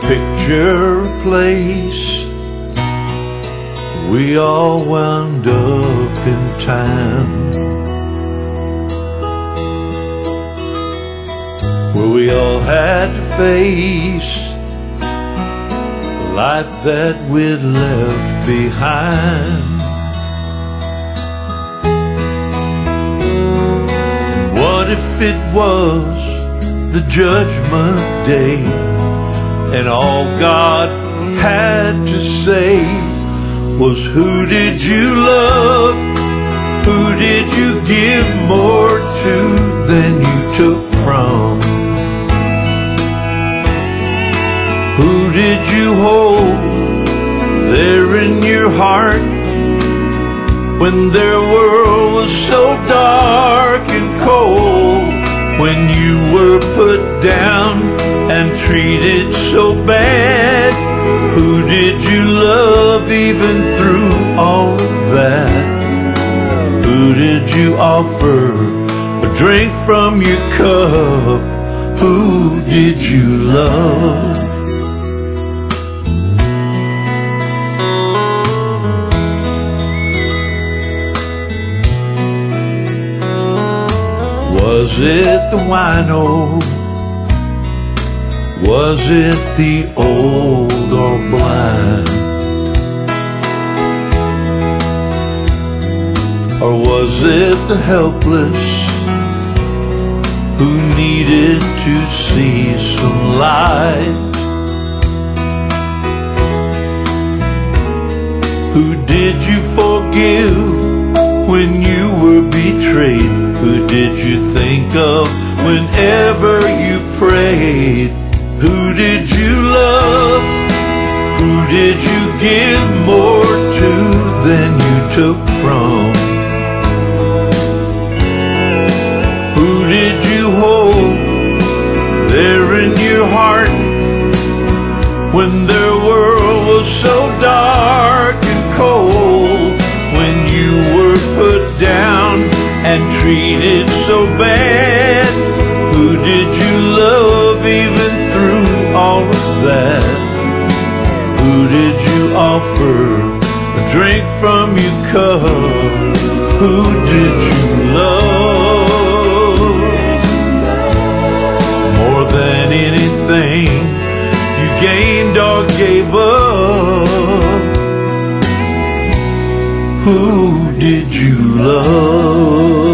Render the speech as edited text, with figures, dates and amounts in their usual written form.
picture a place we all wound up in time, where we all had to face the life that we'd left behind. What if it was the judgment day, and all God had to say was, who did you love? Who did you give more to than you took from? Who did you hold there in your heart when their world was so dark and cold? When you were put down and treated so bad, who did you love even through all of that? Who did you offer a drink from your cup? Who did you love? Was it the wino? Was it the old or blind? Or was it the helpless who needed to see some light? Who did you forgive when you were betrayed? Who did you think of whenever you prayed? Who did you love? Who did you give more to than you took from? Who did you hold there in your heart when their world was so dark and cold? When you were put down and treated so bad, who did you love even through all of that? Who did you offer a drink from your cup? Who did you love more than anything you gained or gave up? Who did you love?